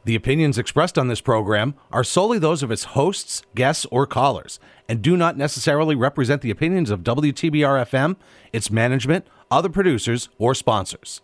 The opinions expressed on this program are solely those of its hosts, guests, or callers, and do not necessarily represent the opinions of WTBR-FM, its management, other producers, or sponsors.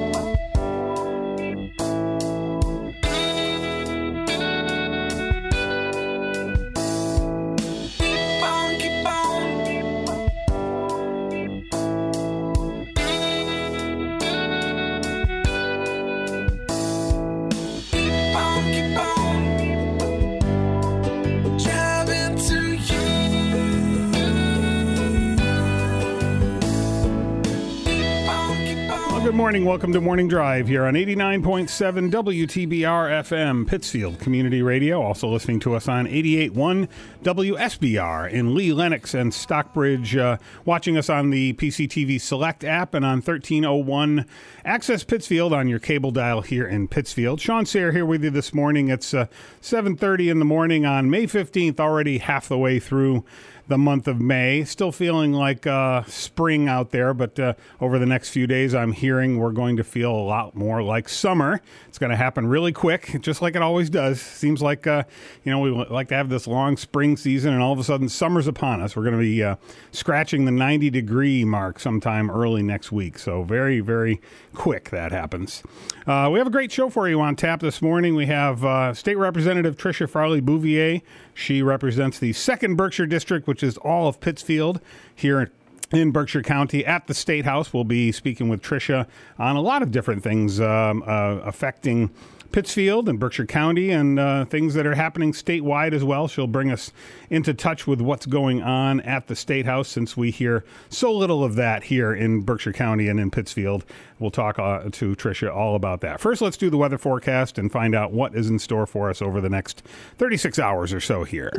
Good morning. Welcome to Morning Drive here on 89.7 WTBR-FM, Pittsfield Community Radio. Also listening to us on 88.1 WSBR in Lee, Lenox, and Stockbridge. Watching us on the PCTV Select app and on 1301 Access Pittsfield on your cable dial here in Pittsfield. Sean Sayre here with you this morning. It's 7:30 in the morning on May 15th, already half the way through the month of May. Still feeling like spring out there, but over the next few days, I'm hearing we're going to feel a lot more like summer. It's going to happen really quick, just like it always does. Seems like, we like to have this long spring season, and all of a sudden, summer's upon us. We're going to be scratching the 90-degree mark sometime early next week, so very, very quick that happens. We have a great show for you on tap this morning. We have State Representative Tricia Farley-Bouvier. She represents the 2nd Berkshire District, which is all of Pittsfield here in Berkshire County. At the State House, we'll be speaking with Tricia on a lot of different things affecting Pittsfield and Berkshire County and things that are happening statewide as well. She'll bring us into touch with what's going on at the State House, since we hear so little of that here in Berkshire County and in Pittsfield. We'll talk to Tricia all about that. First, let's do the weather forecast and find out what is in store for us over the next 36 hours or so here.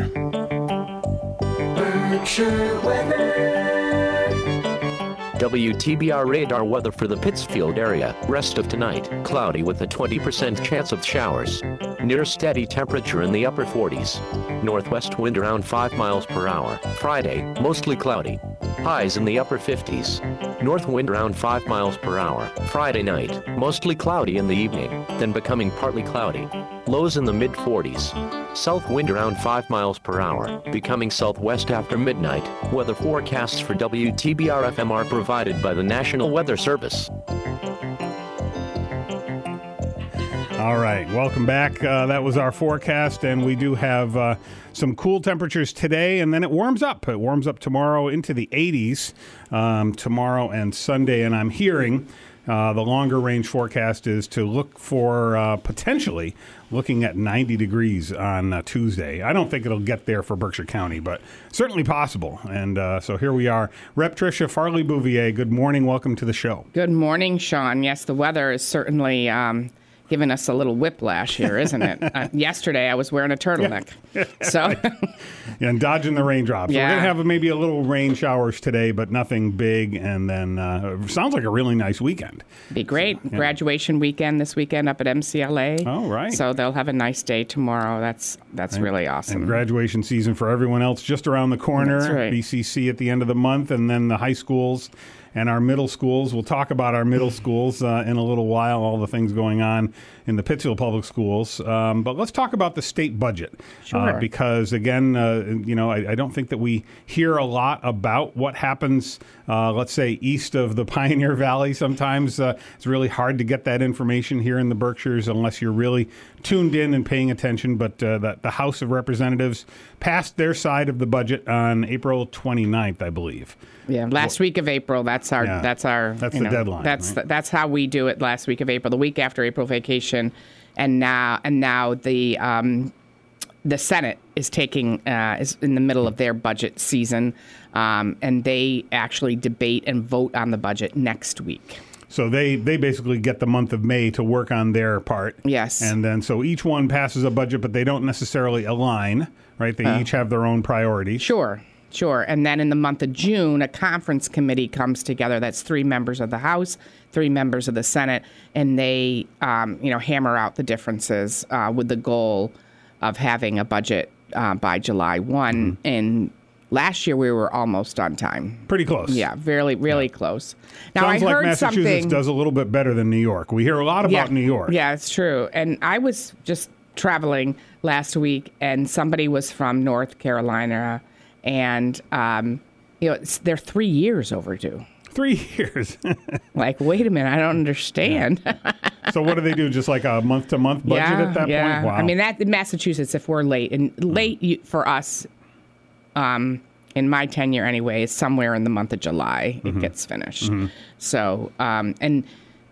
Berkshire weather. WTBR radar weather for the Pittsfield area. Rest of tonight, cloudy with a 20% chance of showers. Near steady temperature in the upper 40s. Northwest wind around 5 miles per hour. Friday, mostly cloudy. Highs in the upper 50s. North wind around 5 miles per hour. Friday night, mostly cloudy in the evening, then becoming partly cloudy. Lows in the mid-40s. South wind around 5 miles per hour, becoming southwest after midnight. Weather forecasts for WTBR-FM are provided by the National Weather Service. All right, welcome back. That was our forecast, and we do have some cool temperatures today, and then it warms up. It warms up tomorrow into the 80s tomorrow and Sunday, and I'm hearing the longer range forecast is to look for potentially looking at 90 degrees on Tuesday. I don't think it'll get there for Berkshire County, but certainly possible. And so here we are. Rep. Tricia Farley-Bouvier, good morning. Welcome to the show. Good morning, Sean. Yes, the weather is certainly giving us a little whiplash here, isn't it? Yesterday, I was wearing a turtleneck. So, yeah, and dodging the raindrops. Yeah. We're going to have maybe a little rain showers today, but nothing big. And then sounds like a really nice weekend. Be great. So, yeah. Graduation weekend this weekend up at MCLA. Oh, right. So they'll have a nice day tomorrow. That's right. Really awesome. And graduation season for everyone else just around the corner. That's right. BCC at the end of the month, and then the high schools and our middle schools. We'll talk about our middle schools in a little while, all the things going on in the Pittsfield Public Schools. But let's talk about the state budget. Sure. Because, again, I don't think that we hear a lot about what happens, let's say, east of the Pioneer Valley. Sometimes it's really hard to get that information here in the Berkshires unless you're really tuned in and paying attention. But the House of Representatives passed their side of the budget on April 29th, I believe. Yeah, last week of April. That's the deadline. That's how we do it. Last week of April, the week after April vacation, and now the Senate is is in the middle of their budget season, and they actually debate and vote on the budget next week. So they basically get the month of May to work on their part. Yes. And then so each one passes a budget, but they don't necessarily align, right? They each have their own priorities. Sure. And then in the month of June, a conference committee comes together. That's 3 members of the House, 3 members of the Senate, and they, hammer out the differences with the goal of having a budget by July 1. Mm-hmm. And Last year we were almost on time. Pretty close. Yeah, really close. Now Sounds I like heard Massachusetts something. does a little bit better than New York. We hear a lot about New York. Yeah, it's true. And I was just traveling last week, and somebody was from North Carolina, and they're 3 years overdue. 3 years. Like, wait a minute, I don't understand. So what do they do? Just like a month-to-month budget at that point? Wow. I mean, that in Massachusetts, if we're late, and for us, in my tenure anyway, is somewhere in the month of July it gets finished. So, in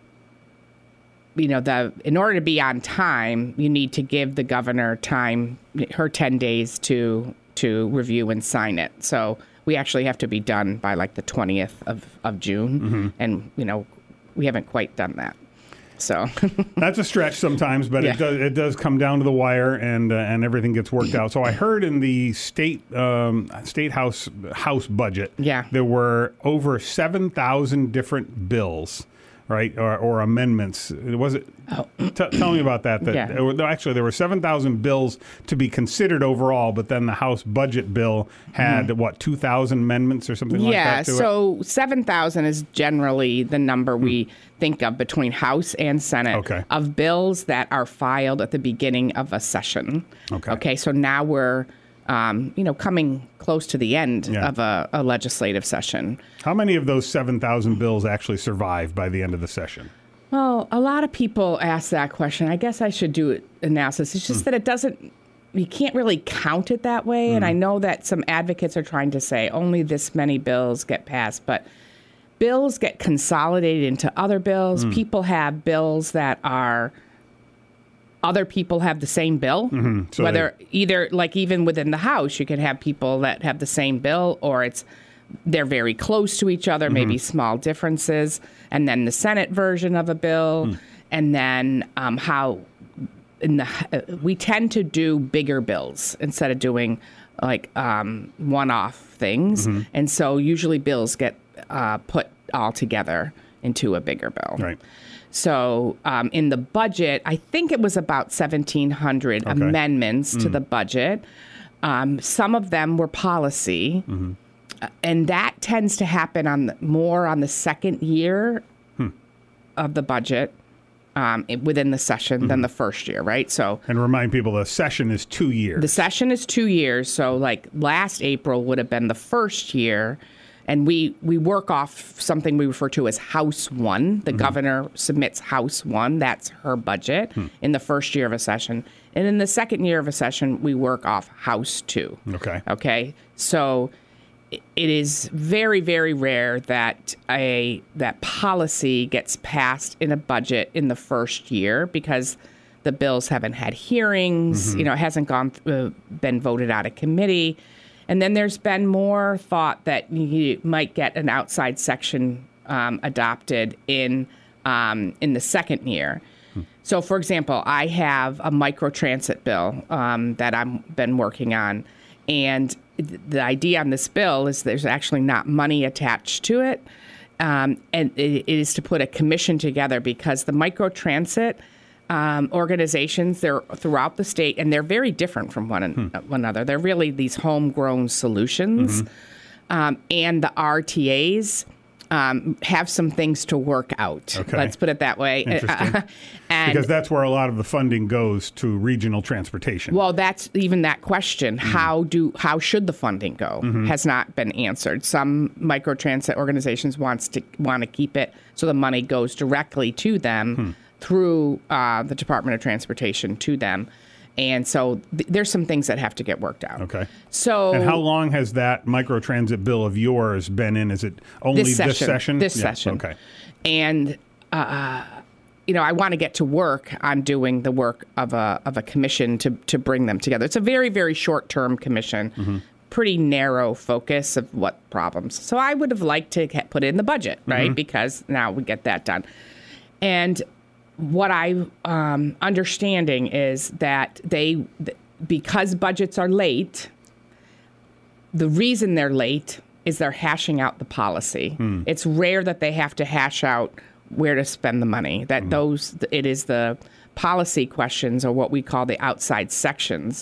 order to be on time, you need to give the governor time, her 10 days to review and sign it. So we actually have to be done by like the 20th of June, and we haven't quite done that. So that's a stretch sometimes, but it does come down to the wire, and everything gets worked out. So I heard in the state house budget, there were over 7,000 different bills, right, or amendments. Was it? Tell me about that. Actually, there were 7,000 bills to be considered overall, but then the House budget bill had 2,000 amendments or something like that to it? So 7,000 is generally the number we think of between House and Senate of bills that are filed at the beginning of a session. Okay, so now we're coming close to the end of a legislative session. How many of those 7,000 bills actually survive by the end of the session? Well, a lot of people ask that question. I guess I should do analysis. It's just that it doesn't, you can't really count it that way. And I know that some advocates are trying to say only this many bills get passed, but bills get consolidated into other bills. People have bills that are, other people have the same bill. So whether either, like even within the House, you can have people that have the same bill, or they're very close to each other, maybe small differences, and then the Senate version of a bill, and then we tend to do bigger bills instead of doing like one-off things, and so usually bills get put all together into a bigger bill. Right. So in the budget, I think it was about 1,700 amendments to the budget. Some of them were policy. And that tends to happen more on the second year of the budget within the session than the first year, right? So, and remind people the session is 2 years. The session is 2 years. So like last April would have been the first year. And we work off something we refer to as House 1. The governor submits House 1. That's her budget in the first year of a session. And in the second year of a session, we work off House 2. Okay. So it is very, very rare that that policy gets passed in a budget in the first year because the bills haven't had hearings. It hasn't been voted out of committee. And then there's been more thought that you might get an outside section adopted in the second year. So, for example, I have a microtransit bill that I've been working on. And the idea on this bill is there's actually not money attached to it. And it is to put a commission together because the microtransit organizations, they're throughout the state, and they're very different from one another. They're really these homegrown solutions. And the RTAs have some things to work out. Let's put it that way. Interesting. Because that's where a lot of the funding goes to regional transportation. Well, that's even that question. How should the funding go has not been answered. Some microtransit organizations want to keep it so the money goes directly to them through the Department of Transportation to them. And so there's some things that have to get worked out. So, and how long has that microtransit bill of yours been in? Is it only this session? This session. Okay. And I want to get to work on doing the work of a commission to bring them together. It's a very, very short-term commission. Pretty narrow focus of what problems. So I would have liked to put it in the budget, right? Because now we get that done. And what I'm understanding is that because budgets are late, the reason they're late is they're hashing out the policy. It's rare that they have to hash out where to spend the money. It is the policy questions, or what we call the outside sections,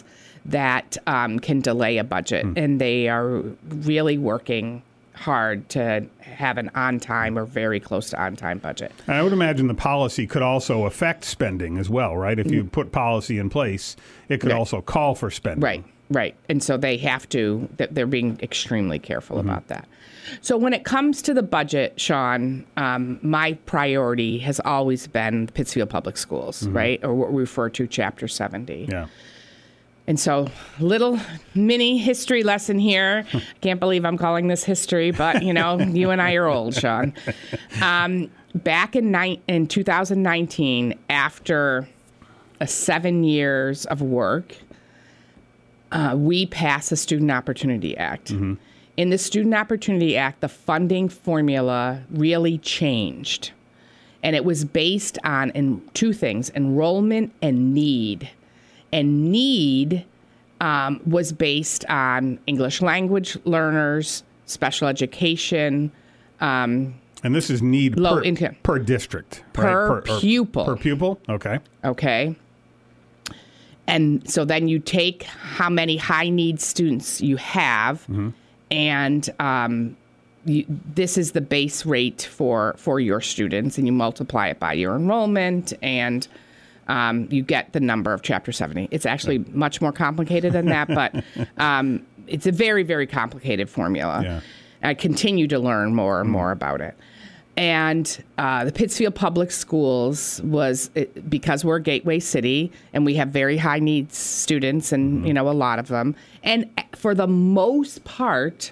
that can delay a budget. And they are really working hard to have an on-time or very close to on-time budget. And I would imagine the policy could also affect spending as well, right? If you put policy in place, it could also call for spending. Right. And so they have to, they're being extremely careful about that. So when it comes to the budget, Sean, my priority has always been Pittsfield Public Schools, right? Or what we refer to Chapter 70. Yeah. And so, little mini history lesson here. Can't believe I'm calling this history, but, you and I are old, Sean. Back in 2019, after 7 years of work, we passed the Student Opportunity Act. In the Student Opportunity Act, the funding formula really changed. And it was based on two things, enrollment and need. And need was based on English language learners, special education. And this is need low income per district, per right? pupil. Per pupil? Okay. And so then you take how many high need students you have, and this is the base rate for your students, and you multiply it by your enrollment, and you get the number of Chapter 70. It's actually much more complicated than that, but it's a very, very complicated formula. Yeah. I continue to learn more and more about it. And the Pittsfield Public Schools because we're a gateway city and we have very high needs students and, a lot of them. And for the most part,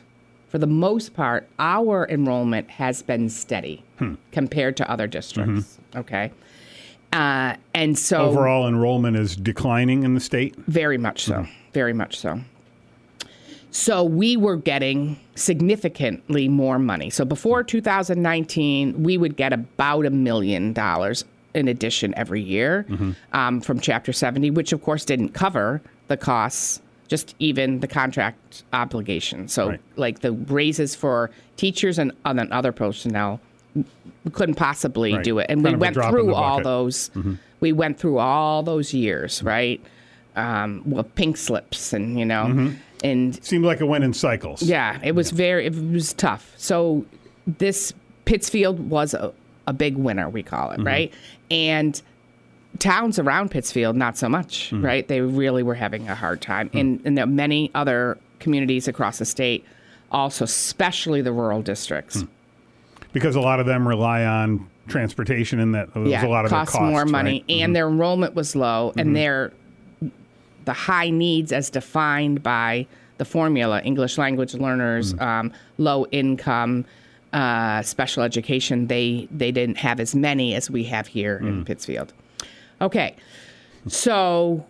our enrollment has been steady compared to other districts. Okay. And so overall enrollment is declining in the state? Very much so. Very much so. So we were getting significantly more money. So before 2019, we would get about $1 million in addition every year from Chapter 70, which of course didn't cover the costs, just even the contract obligation. So like the raises for teachers and other personnel, we couldn't possibly do it. And we went through all those. We went through all those years, right? Pink slips and, and seemed like it went in cycles. Yeah, it was it was tough. So this Pittsfield was a big winner, we call it, right? And towns around Pittsfield, not so much, right? They really were having a hard time. And there are many other communities across the state, also, especially the rural districts. Because a lot of them rely on transportation and that was a lot of their costs, more money. Right? And their enrollment was low, and the high needs as defined by the formula, English language learners, low income, special education, they didn't have as many as we have here in Pittsfield. Okay, so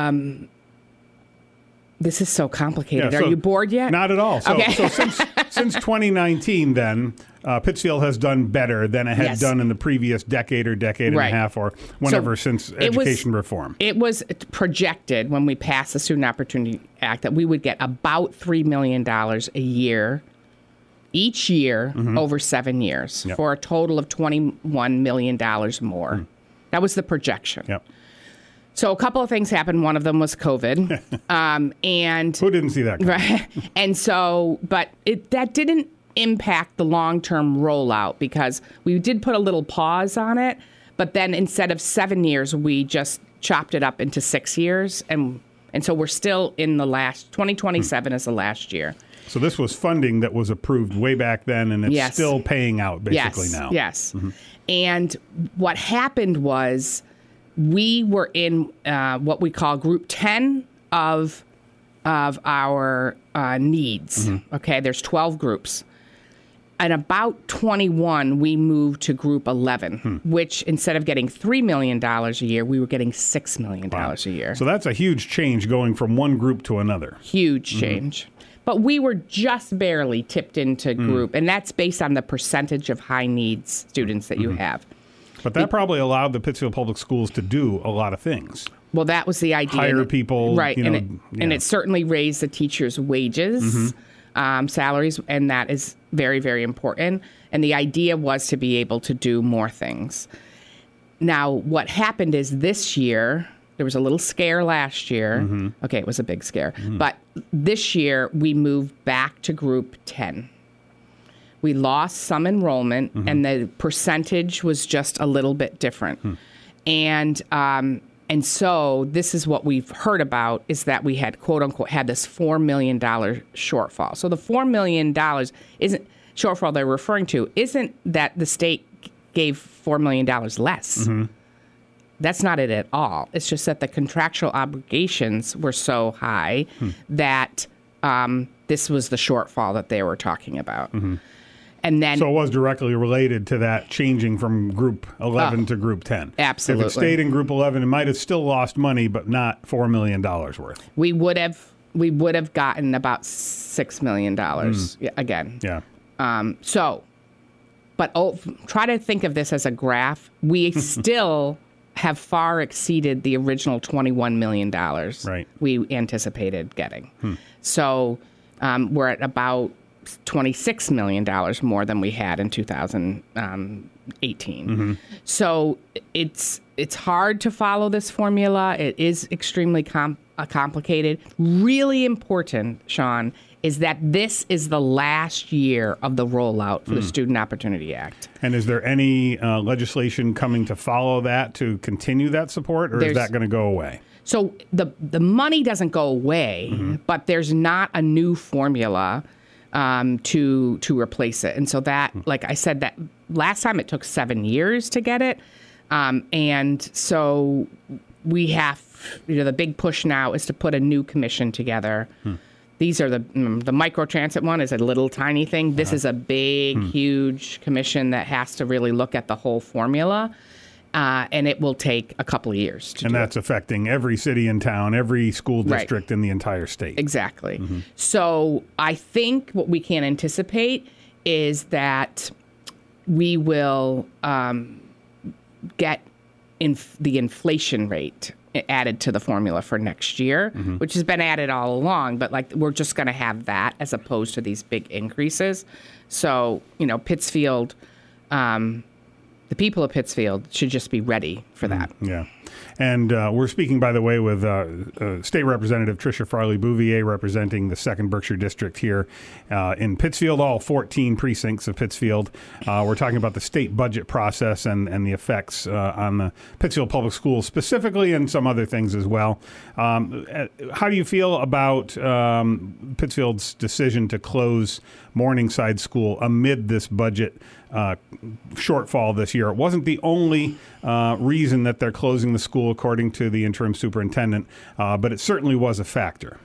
this is so complicated. Yeah, Are you bored yet? Not at all. So, okay. so since 2019 then, Pittsfield has done better than it had done in the previous decade and a half or whenever since education reform. It was projected when we passed the Student Opportunity Act that we would get about $3 million a year, each year over 7 years for a total of $21 million more. That was the projection. Yep. So a couple of things happened. One of them was COVID. And who didn't see that coming? Right. And so, but that didn't impact the long-term rollout because we did put a little pause on it. But then instead of 7 years, we just chopped it up into 6 years. And so we're still in the last, 2027 is the last year. So this was funding that was approved way back then, and it's still paying out basically now. Yes. And what happened was we were in what we call Group 10 of our needs. Okay, there's 12 groups. And about 21, we moved to Group 11, which instead of getting $3 million a year, we were getting $6 million a year. So that's a huge change going from one group to another. Huge change. But we were just barely tipped into group, and that's based on the percentage of high needs students that you have. But that probably allowed the Pittsfield Public Schools to do a lot of things. Well, that was the idea. Hire people. Right, and it certainly raised the teachers' wages, salaries, and that is very, very important. And the idea was to be able to do more things. Now, what happened is this year, There was a little scare last year. Okay, it was a big scare. But this year, we moved back to Group 10. We lost some enrollment, and the percentage was just a little bit different. And so this is what we've heard about, is that we had, quote unquote, had this $4 million shortfall. So the $4 million isn't shortfall they're referring to isn't that the state gave $4 million less. That's not it at all. It's just that the contractual obligations were so high that this was the shortfall that they were talking about. And then, so it was directly related to that changing from Group 11 to Group 10. Absolutely. If it stayed in Group 11, it might have still lost money, but not $4 million worth. We would have gotten about $6 million again. Yeah. Try to think of this as a graph. We still have far exceeded the original $21 million we anticipated getting. So we're at about $26 million more than we had in 2018. So it's hard to follow this formula. It is extremely complicated. Really important, Sean, is that this is the last year of the rollout for the Student Opportunity Act. And is there any legislation coming to follow that to continue that support, or is that going to go away? So the money doesn't go away, but there's not a new formula to replace it. And so that, like I said, that last time it took 7 years to get it. And so we have, the big push now is to put a new commission together. These are the microtransit one is a little tiny thing. This is a big, huge commission that has to really look at the whole formula. And it will take a couple of years to do. And that's affecting every city and town, every school district in the entire state. Exactly. So I think what we can anticipate is that we will get the inflation rate added to the formula for next year, which has been added all along. But we're just going to have that as opposed to these big increases. So, Pittsfield... the people of Pittsfield should just be ready for that. Yeah. And we're speaking, by the way, with State Representative Tricia Farley-Bouvier, representing the 2nd Berkshire District here in Pittsfield, all 14 precincts of Pittsfield. We're talking about the state budget process and the effects on the Pittsfield Public Schools specifically, and some other things as well. How do you feel about Pittsfield's decision to close Morningside School amid this budget shortfall this year? It wasn't the only reason that they're closing the school, according to the interim superintendent, but it certainly was a factor.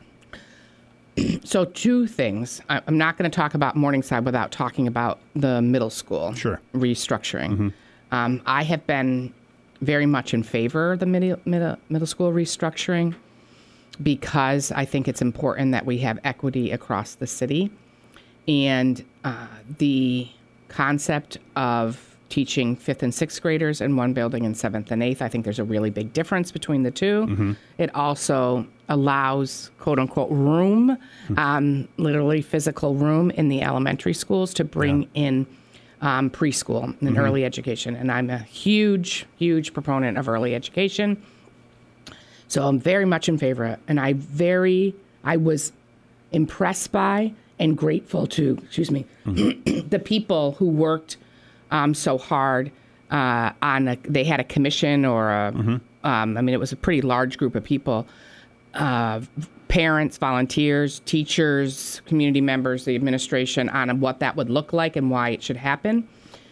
So 2 things. I'm not going to talk about Morningside without talking about the middle school restructuring. I have been very much in favor of the middle school restructuring because I think it's important that we have equity across the city. And the concept of teaching 5th and 6th graders in one building and 7th and 8th, I think there's a really big difference between the two. It also allows, quote unquote, room, literally physical room in the elementary schools to bring in preschool and early education. And I'm a huge, huge proponent of early education. So I'm very much in favor of it. And I was impressed by and grateful to, the people who worked so hard they had a commission or it was a pretty large group of people, parents, volunteers, teachers, community members, the administration, on what that would look like and why it should happen.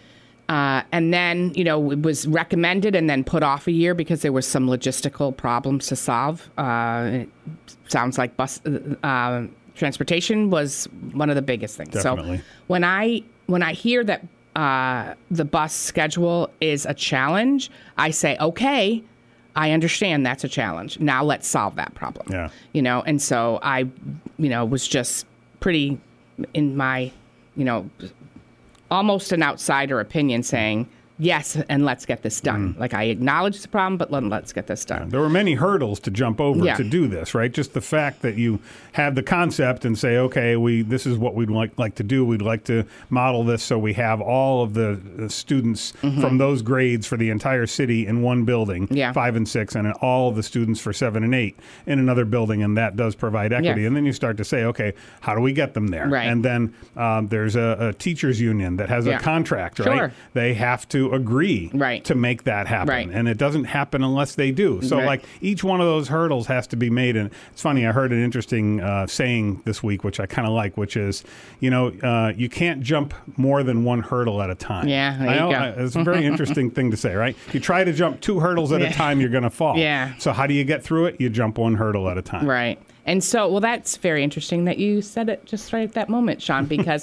And then, it was recommended and then put off a year because there was some logistical problems to solve. It sounds like bus transportation was one of the biggest things. Definitely. So when I hear that the bus schedule is a challenge, I say, okay, I understand that's a challenge. Now let's solve that problem. Yeah. And so I, was just pretty in my, almost an outsider opinion saying, yes, and let's get this done. Like, I acknowledge it's a problem, but let's get this done. There were many hurdles to jump over Yeah. to do this, right? Just the fact that you have the concept and say, okay, this is what we'd like to do. We'd like to model this so we have all of the students from those grades for the entire city in one building, Yeah. 5 and 6, and all of the students for 7 and 8 in another building, and that does provide equity. Yeah. And then you start to say, okay, how do we get them there? Right. And then there's a teachers union that has a Yeah. contract, right? Sure. They have to agree Right. to make that happen. Right. And it doesn't happen unless they do. So, Right. like, each one of those hurdles has to be made. And it's funny, I heard an interesting saying this week, which I kind of like, which is, you can't jump more than one hurdle at a time. Yeah, there you go. It's a very interesting thing to say, right? You try to jump 2 hurdles at a time, you're going to fall. Yeah. So how do you get through it? You jump 1 hurdle at a time. Right. And so, well, that's very interesting that you said it just right at that moment, Sean, because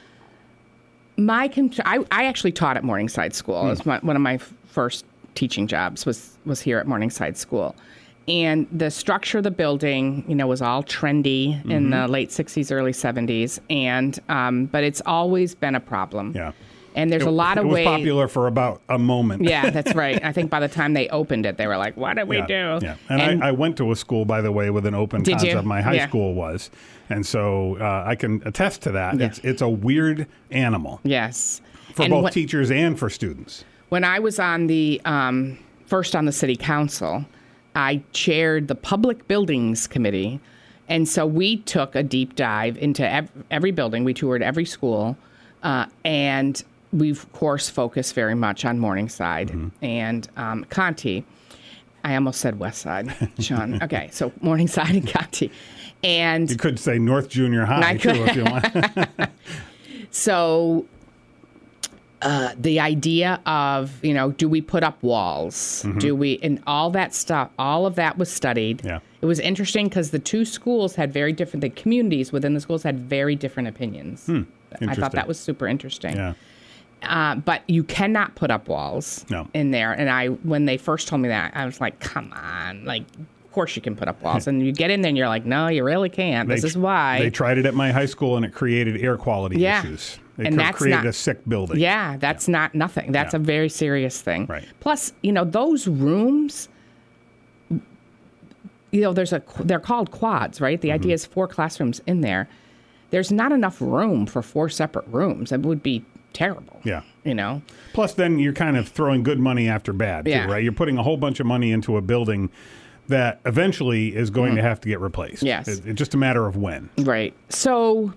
I actually taught at Morningside School. It was one of my first teaching jobs was here at Morningside School. And the structure of the building, was all trendy in the late 60s, early 70s. And but it's always been a problem. Yeah. And there's a lot of ways. ways. It was popular for about a moment. Yeah, that's right. I think by the time they opened it, they were like, what do we do? Yeah. And I went to a school, by the way, with an open Did you? concept. My high Yeah. school was. And so I can attest to that. Yeah. It's a weird animal Yes. for And both teachers and for students. When I was on the first on the city council, I chaired the public buildings committee, and so we took a deep dive into every building. We toured every school, and we of course focused very much on Morningside and Conti. I almost said West Side, Sean. Okay, so Morningside and Conti, and You could say North Junior High, too, if you want. so the idea of, do we put up walls? Do we, and all that stuff, all of that was studied. Yeah. It was interesting because the two schools had the communities within the schools had very different opinions. I thought Interesting. that was super interesting. Yeah. But you cannot put up walls No. in there. And when they first told me that, I was like, come on, of course you can put up walls. And you get in there and you're like, no, you really can't. This is why. They tried it at my high school, and it created air quality issues. It that's created not a sick building. Yeah, that's not nothing. That's Yeah. a very serious thing. Right. Plus, those rooms, they're called quads, right? The idea is 4 classrooms in there. There's not enough room for 4 separate rooms. It would be terrible. Yeah. Plus, then you're kind of throwing good money after bad, too, Yeah. right? You're putting a whole bunch of money into a building that eventually is going to have to get replaced. Yes. It's just a matter of when. Right. So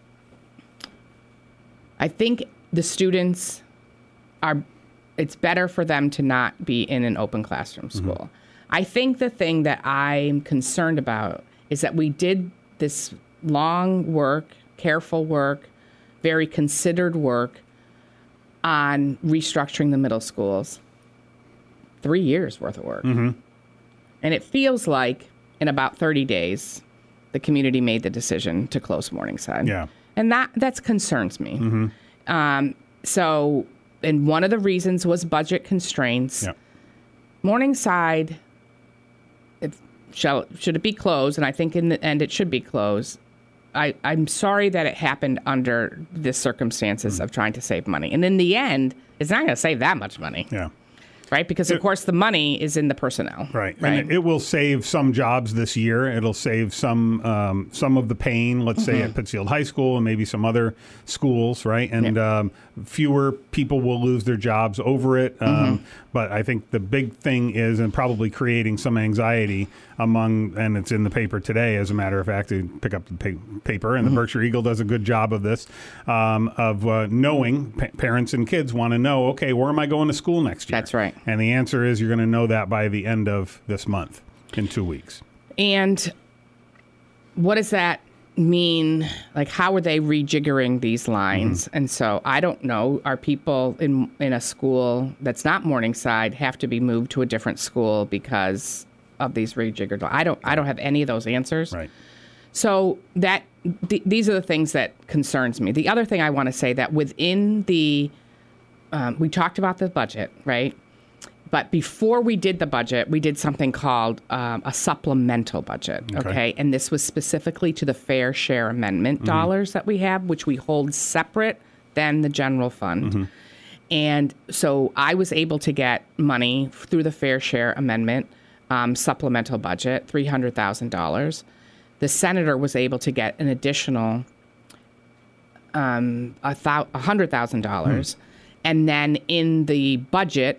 I think the students it's better for them to not be in an open classroom school. I think the thing that I'm concerned about is that we did this long work, careful work, very considered work on restructuring the middle schools. 3 years worth of work. And it feels like in about 30 days, the community made the decision to close Morningside. Yeah. And that concerns me. And one of the reasons was budget constraints. Yeah. Morningside, should it be closed? And I think in the end it should be closed. I'm sorry that it happened under the circumstances of trying to save money. And in the end, it's not going to save that much money. Yeah. Right? Because, of course, the money is in the personnel. Right. And it will save some jobs this year. It'll save some of the pain, let's say, at Pittsfield High School and maybe some other schools, right? And fewer people will lose their jobs over it. But I think the big thing is, and probably creating some anxiety and it's in the paper today, as a matter of fact, to pick up the paper, and the Berkshire Eagle does a good job of this, of knowing, parents and kids want to know, okay, where am I going to school next year? That's right. And the answer is you're going to know that by the end of this month, in 2 weeks. And what does that mean? Like, how are they rejiggering these lines? And so I don't know. Are people in a school that's not Morningside have to be moved to a different school because of these rejiggered lines? I don't have any of those answers. Right. So these are the things that concerns me. The other thing I want to say that within the we talked about the budget, right? But before we did the budget, we did something called a supplemental budget, okay? And this was specifically to the Fair Share Amendment dollars that we have, which we hold separate than the general fund. And so I was able to get money through the Fair Share Amendment supplemental budget, $300,000. The senator was able to get an additional $100,000. And then in the budget,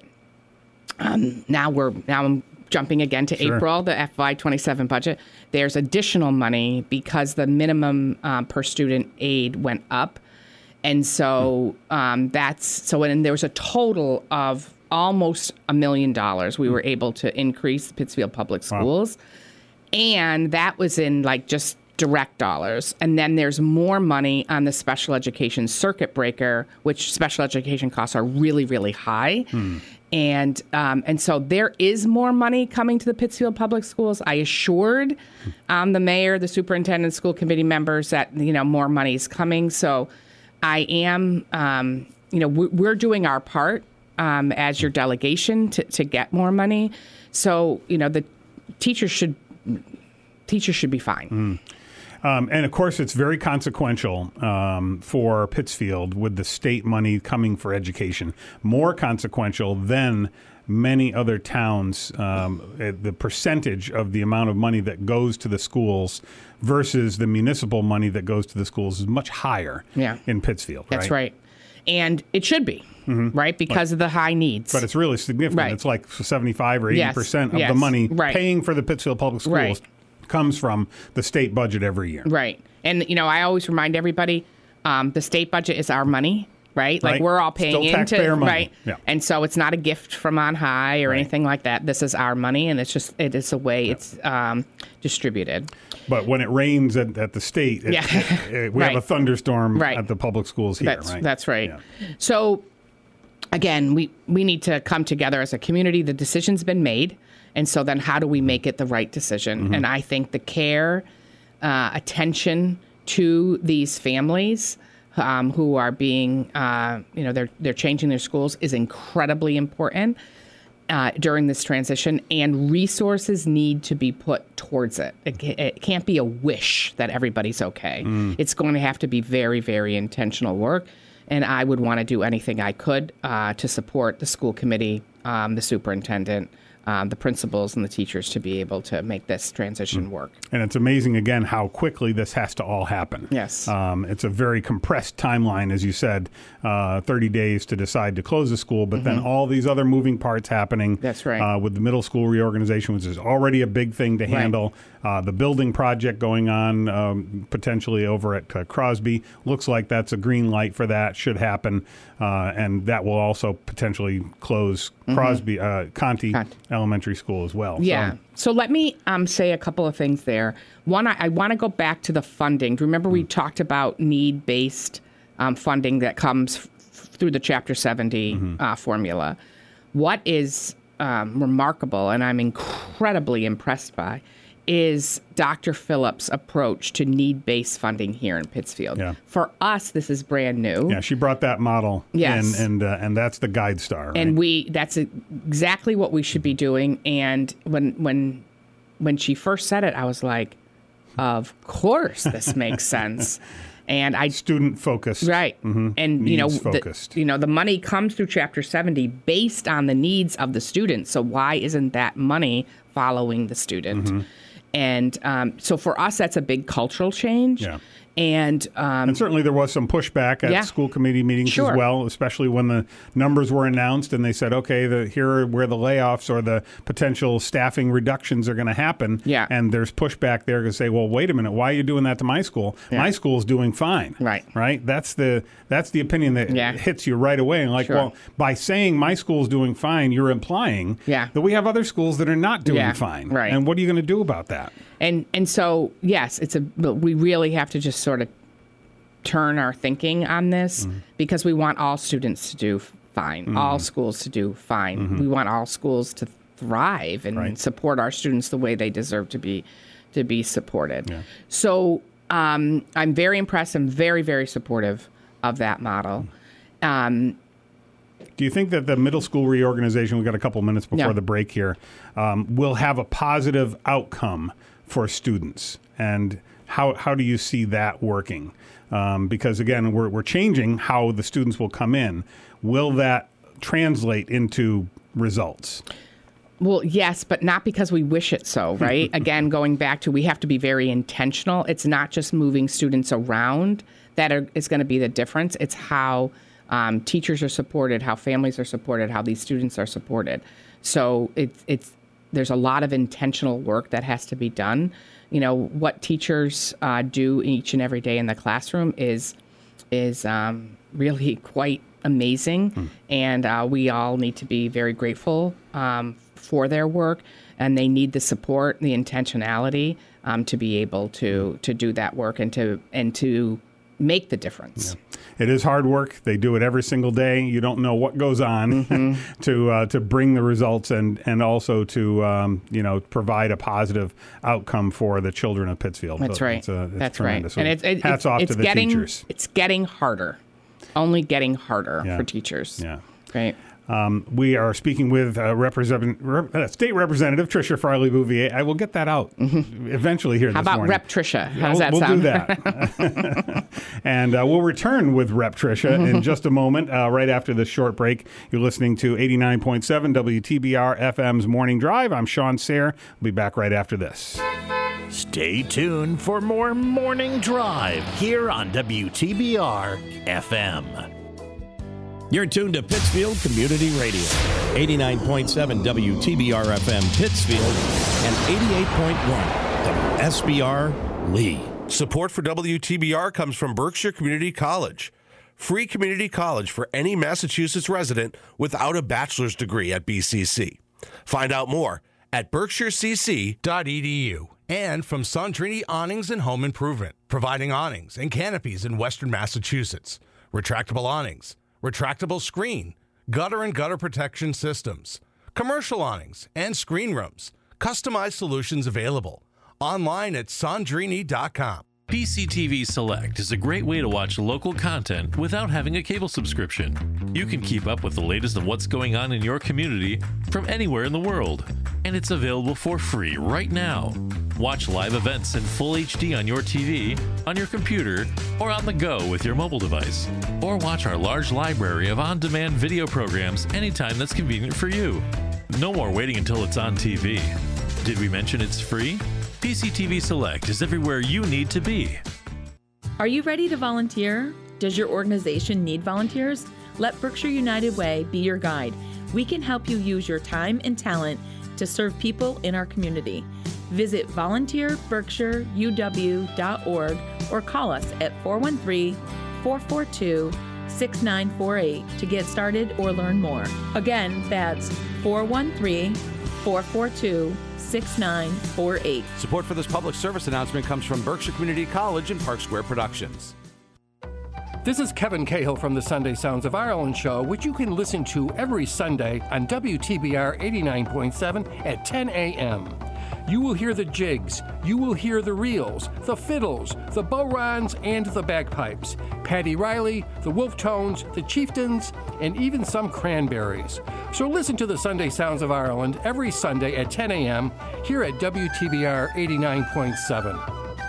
now I'm jumping again to April, the FY27 budget. There's additional money because the minimum per student aid went up. And so and there was a total of almost $1 million we were able to increase Pittsfield Public Schools. Wow. And that was in like just direct dollars. And then there's more money on the special education circuit breaker, which special education costs are really, really high. And so there is more money coming to the Pittsfield Public Schools. I assured the mayor, the superintendent, school committee members that, more money is coming. So I am, we're doing our part as your delegation to get more money. So, the teachers should be fine. And of course, it's very consequential for Pittsfield with the state money coming for education. More consequential than many other towns. The percentage of the amount of money that goes to the schools versus the municipal money that goes to the schools is much higher in Pittsfield. That's right. And it should be, right, because of the high needs. But it's really significant. Right. It's like 75 or 80% of the money paying for the Pittsfield Public Schools comes from the state budget every year. Right. And, I always remind everybody, the state budget is our money, right? Like we're all paying into taxpayer money. Right. Yeah. And so it's not a gift from on high or anything like that. This is our money, and it is the way it's distributed. But when it rains at the state, we have a thunderstorm at the public schools here. That's right. Yeah. So, again, we need to come together as a community. The decision's been made. And so then how do we make it the right decision? And I think the care, attention to these families who are being, they're changing their schools is incredibly important during this transition. And resources need to be put towards it. It can't be a wish that everybody's okay. It's going to have to be very, very intentional work. And I would want to do anything I could to support the school committee, the superintendent, the principals and the teachers to be able to make this transition work. And it's amazing, again, how quickly this has to all happen. Yes. It's a very compressed timeline, as you said, 30 days to decide to close the school, but then all these other moving parts happening. That's right. With the middle school reorganization, which is already a big thing to handle. The building project going on potentially over at Crosby. Looks like that's a green light for that, should happen. And that will also potentially close Crosby, Conti Elementary School as well. Yeah. So let me say a couple of things there. One, I want to go back to the funding. Remember we talked about need-based funding that comes through the Chapter 70 formula. What is remarkable, and I'm incredibly impressed by, is Dr. Phillips' approach to need-based funding here in Pittsfield. Yeah. For us, this is brand new. Yeah, she brought that model in, and that's the guide star. Right? And that's exactly what we should be doing. And when she first said it, I was like, of course this makes sense. And student focused, right? And needs focused. The money comes through Chapter 70 based on the needs of the student. So why isn't that money following the student? And so for us, that's a big cultural change. Yeah. And certainly there was some pushback at school committee meetings as well, especially when the numbers were announced and they said, okay, here are where the layoffs or the potential staffing reductions are going to happen. Yeah. And there's pushback there to say, well, wait a minute, why are you doing that to my school? Yeah. My school's doing fine. Right? That's the opinion that hits you right away. And well, by saying my school's doing fine, you're implying that we have other schools that are not doing fine. Right. And what are you going to do about that? And so, yes, we really have to just sort of turn our thinking on this because we want all students to do fine, all schools to do fine. We want all schools to thrive and support our students the way they deserve to be supported. Yeah. So I'm very impressed. I'm very, very supportive of that model. Do you think that the middle school reorganization, we've got a couple minutes before the break here, will have a positive outcome for students? And How do you see that working? Because again, we're changing how the students will come in. Will that translate into results? Well, yes, but not because we wish it so, right? Again, going back to we have to be very intentional. It's not just moving students around that is going to be the difference. It's how teachers are supported, how families are supported, how these students are supported. So there's a lot of intentional work that has to be done. You know, what teachers do each and every day in the classroom is really quite amazing, and we all need to be very grateful for their work, and they need the support, the intentionality to be able to do that work and to make the difference. Yeah. It is hard work. They do it every single day. You don't know what goes on to bring the results and also to provide a positive outcome for the children of Pittsfield. That's right. That's tremendous. Right. And hats off to the teachers. It's getting harder. Only getting harder for teachers. Yeah. Right. We are speaking with State Representative Tricia Farley-Bouvier. I will get that out eventually here this morning. How about Rep Tricia? How does that sound? We'll do that. And we'll return with Rep Tricia in just a moment, right after this short break. You're listening to 89.7 WTBR FM's Morning Drive. I'm Sean Sayre. We'll be back right after this. Stay tuned for more Morning Drive here on WTBR FM. You're tuned to Pittsfield Community Radio, 89.7 WTBR FM Pittsfield and 88.1 WSBR Lee. Support for WTBR comes from Berkshire Community College. Free community college for any Massachusetts resident without a bachelor's degree at BCC. Find out more at berkshirecc.edu. And from Sandrini Awnings and Home Improvement, providing awnings and canopies in Western Massachusetts. Retractable awnings, retractable screen, gutter and gutter protection systems, commercial awnings and screen rooms, customized solutions available. Online at Sandrini.com. PCTV Select is a great way to watch local content without having a cable subscription. You can keep up with the latest of what's going on in your community from anywhere in the world. And it's available for free right now. Watch live events in full HD on your TV, on your computer, or on the go with your mobile device. Or watch our large library of on-demand video programs anytime that's convenient for you. No more waiting until it's on TV. Did we mention it's free? PCTV Select is everywhere you need to be. Are you ready to volunteer? Does your organization need volunteers? Let Berkshire United Way be your guide. We can help you use your time and talent to serve people in our community. Visit volunteerberkshireuw.org or call us at 413-442-6948 to get started or learn more. Again, that's 413-442-6948. Support for this public service announcement comes from Berkshire Community College and Park Square Productions. This is Kevin Cahill from the Sunday Sounds of Ireland show, which you can listen to every Sunday on WTBR 89.7 at 10 a.m. You will hear the jigs, you will hear the reels, the fiddles, the bodhráns, and the bagpipes, Paddy Riley, the Wolf Tones, the Chieftains, and even some cranberries. So listen to the Sunday Sounds of Ireland every Sunday at 10 a.m. here at WTBR 89.7.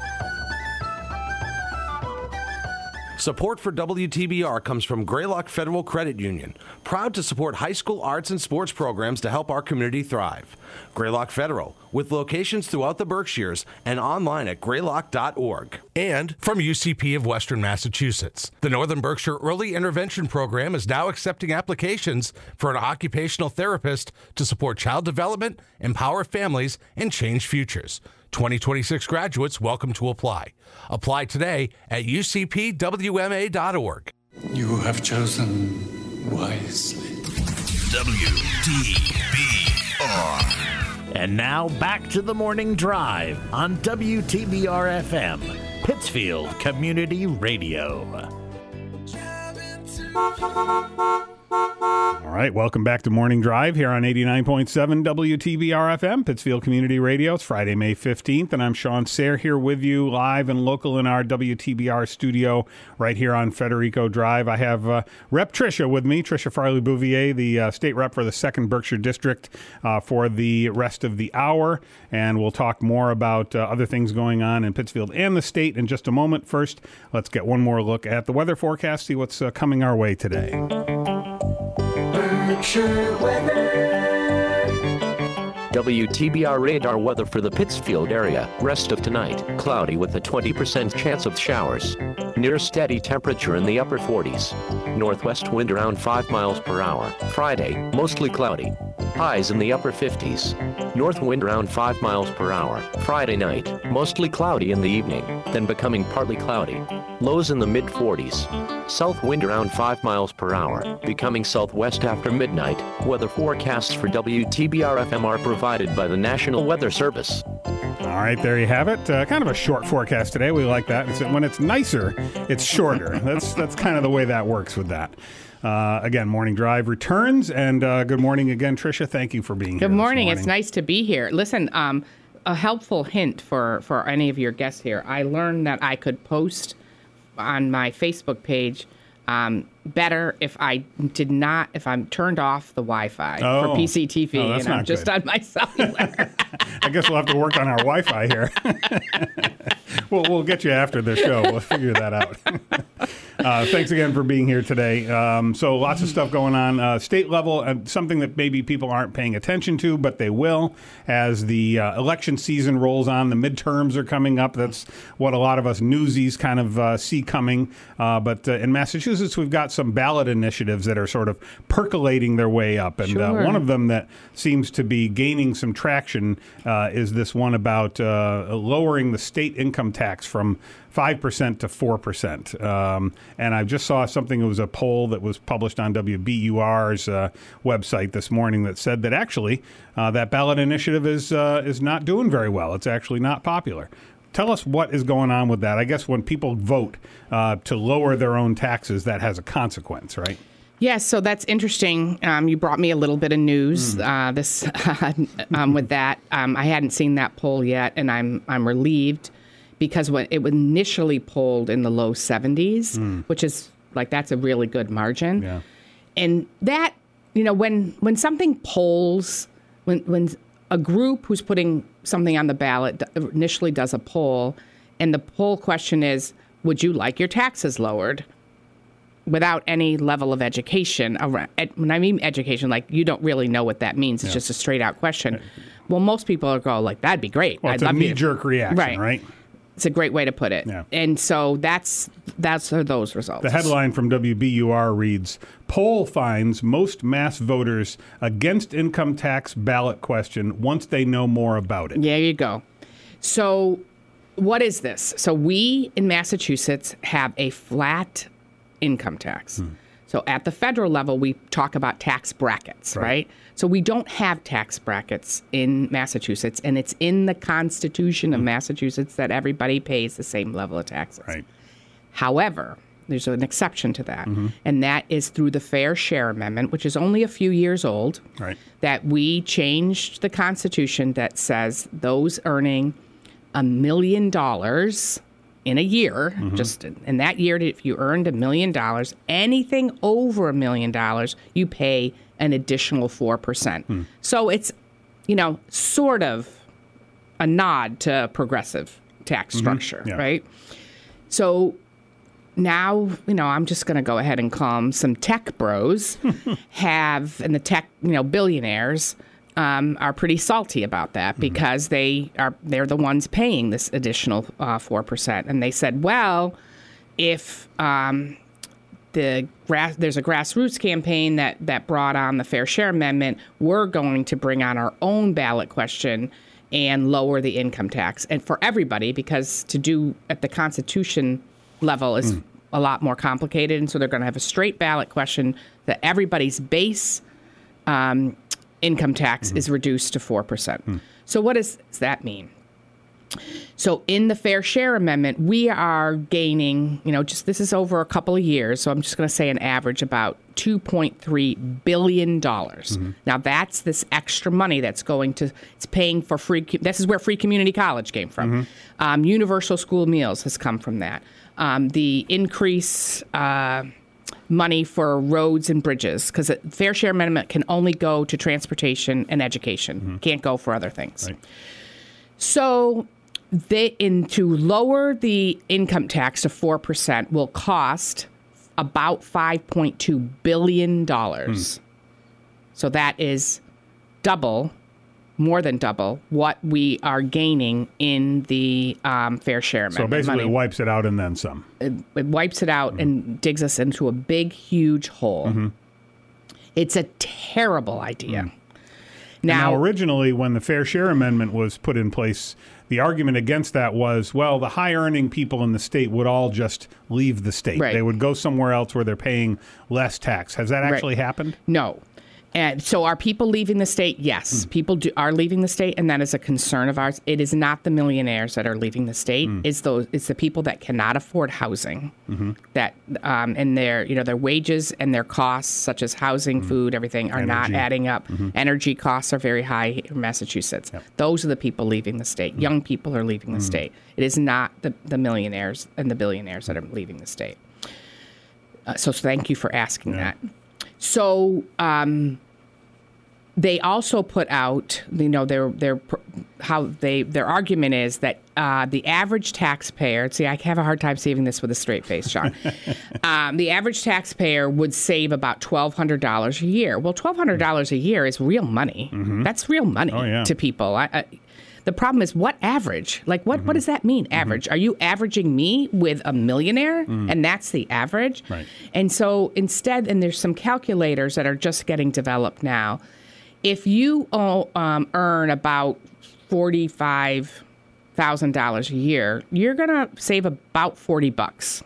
Support for WTBR comes from Greylock Federal Credit Union, proud to support high school arts and sports programs to help our community thrive. Greylock Federal, with locations throughout the Berkshires and online at greylock.org. And from UCP of Western Massachusetts, the Northern Berkshire Early Intervention Program is now accepting applications for an occupational therapist to support child development, empower families, and change futures. 2026 graduates welcome to apply. Apply today at ucpwma.org. You have chosen wisely. WTBR. And now back to the Morning Drive on WTBR FM, Pittsfield Community Radio. All right, welcome back to Morning Drive here on 89.7 WTBR FM, Pittsfield Community Radio. It's Friday, May 15th, and I'm Sean Sayre here with you live and local in our WTBR studio right here on Federico Drive. I have Rep. Tricia with me, Tricia Farley-Bouvier, the state rep for the 2nd Berkshire District for the rest of the hour, and we'll talk more about other things going on in Pittsfield and the state in just a moment. First, let's get one more look at the weather forecast, see what's coming our way today. WTBR radar weather for the Pittsfield area. Rest of tonight, cloudy with a 20% chance of showers. Near steady temperature in the upper 40s. Northwest wind around 5 miles per hour. Friday, mostly cloudy. Highs in the upper 50s. North wind around 5 miles per hour. Friday night, mostly cloudy in the evening, then becoming partly cloudy. Lows in the mid-40s. South wind around 5 miles per hour, becoming southwest after midnight. Weather forecasts for WTBR-FM are provided by the National Weather Service. All right, there you have it. Kind of a short forecast today. We like that. When it's nicer, it's shorter. That's kind of the way that works with that. Again, Morning Drive returns, and good morning again, Tricia. Thank you for being here. Good morning. It's nice to be here. Listen, a helpful hint for any of your guests here. I learned that I could post on my Facebook page better if I'm turned off the Wi-Fi for PCTV and I'm just on my cellular. I guess we'll have to work on our Wi-Fi here. We'll get you after the show. We'll figure that out. Thanks again for being here today. So lots of stuff going on. State level, something that maybe people aren't paying attention to, but they will as the election season rolls on. The midterms are coming up. That's what a lot of us newsies kind of see coming. But in Massachusetts, we've got some ballot initiatives that are sort of percolating their way up. And one of them that seems to be gaining some traction is this one about lowering the state income tax from 5% to 4%. And I just saw something, it was a poll that was published on WBUR's website this morning that said that actually that ballot initiative is not doing very well. It's actually not popular. Tell us what is going on with that. I guess when people vote to lower their own taxes, that has a consequence, right? Yes, so that's interesting. You brought me a little bit of news with that. I hadn't seen that poll yet, and I'm relieved because when it was initially polled in the low 70s, which is that's a really good margin. Yeah. And that, when something polls, when a group who's putting something on the ballot initially does a poll, and the poll question is, would you like your taxes lowered? Without any level of education. When I mean education, you don't really know what that means. It's just a straight out question. Well, most people go that'd be great. Well, it's a knee-jerk reaction, right? It's a great way to put it. Yeah. And so that's those results. The headline from WBUR reads, poll finds most mass voters against income tax ballot question once they know more about it. There you go. So what is this? So we in Massachusetts have a flat income tax. So at the federal level, we talk about tax brackets, right? So we don't have tax brackets in Massachusetts, and it's in the Constitution of Massachusetts that everybody pays the same level of taxes. Right. However, there's an exception to that, and that is through the Fair Share Amendment, which is only a few years old, that we changed the Constitution that says those earning $1 million in a year, just in that year, if you earned $1 million, anything over $1 million, you pay an additional 4%. So it's, sort of a nod to progressive tax structure, right? So now, I'm just going to go ahead and call them some tech bros and the tech, billionaires are pretty salty about that because they're the ones paying this additional 4%. And they said, well, if there's a grassroots campaign that brought on the Fair Share Amendment, we're going to bring on our own ballot question and lower the income tax. And for everybody, because to do at the Constitution level is a lot more complicated. And so they're going to have a straight ballot question that everybody's base income tax is reduced to 4%. So what does that mean? So in the Fair Share Amendment, we are gaining, this is over a couple of years, so I'm just going to say an average about $2.3 billion. Now, that's this extra money that's it's paying for this is where free community college came from. Universal school meals has come from that. The increase money for roads and bridges, because the Fair Share Amendment can only go to transportation and education, can't go for other things. Right. So to lower the income tax to 4% will cost about $5.2 billion. So that is more than double what we are gaining in the Fair Share Amendment. So basically money. It wipes it out and then some. It wipes it out and digs us into a big, huge hole. It's a terrible idea. Now, originally, when the Fair Share Amendment was put in place, the argument against that was, well, the high-earning people in the state would all just leave the state. Right. They would go somewhere else where they're paying less tax. Has that actually happened? No. And so are people leaving the state? Yes. People are leaving the state, and that is a concern of ours. It is not the millionaires that are leaving the state. It's the people that cannot afford housing, that and their wages and their costs, such as housing, food, everything, are not adding up. Energy costs are very high here in Massachusetts. Those are the people leaving the state. Young people are leaving the state. It is not the millionaires and the billionaires that are leaving the state. So thank you for asking that. So they also put out, their argument is that the average taxpayer. See, I have a hard time saving this with a straight face, Sean. The average taxpayer would save about $1,200 a year. Well, $1,200 a year is real money. That's real money to people. The problem is, what average? Like, what does that mean, average? Are you averaging me with a millionaire? And that's the average? Right. And so instead, and there's some calculators that are just getting developed now, if you earn about $45,000 a year, you're going to save about $40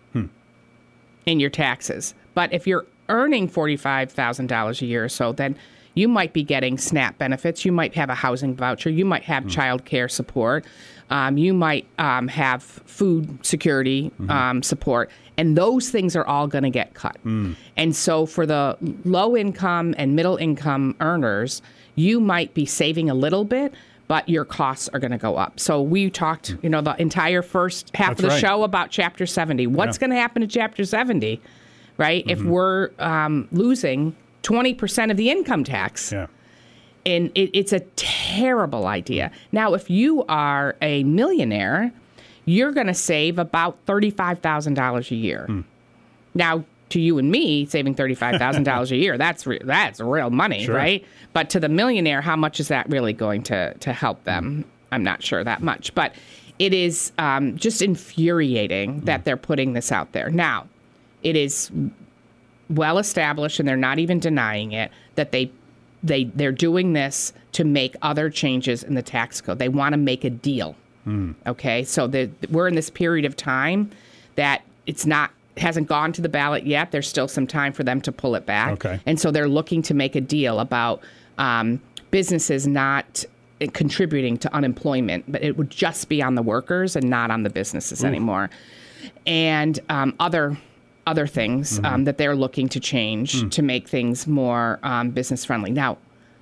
in your taxes. But if you're earning $45,000 a year or so, then you might be getting SNAP benefits. You might have a housing voucher. You might have child care support. You might have food security support. And those things are all going to get cut. And so for the low income and middle income earners, you might be saving a little bit, but your costs are going to go up. So we talked, the entire first half of the show about Chapter 70. What's going to happen to Chapter 70, right? If we're losing 20% of the income tax. And it's a terrible idea. Now, if you are a millionaire, you're going to save about $35,000 a year. Now, to you and me, saving $35,000 a year, that's real money, right? But to the millionaire, how much is that really going to help them? I'm not sure that much. But it is just infuriating that they're putting this out there. Now, it is well established, and they're not even denying it, that they're doing this to make other changes in the tax code. They want to make a deal. Okay, so we're in this period of time that hasn't gone to the ballot yet. There's still some time for them to pull it back. Okay. And so they're looking to make a deal about businesses not contributing to unemployment, but it would just be on the workers and not on the businesses anymore. And other things that they're looking to change to make things more business friendly. Now,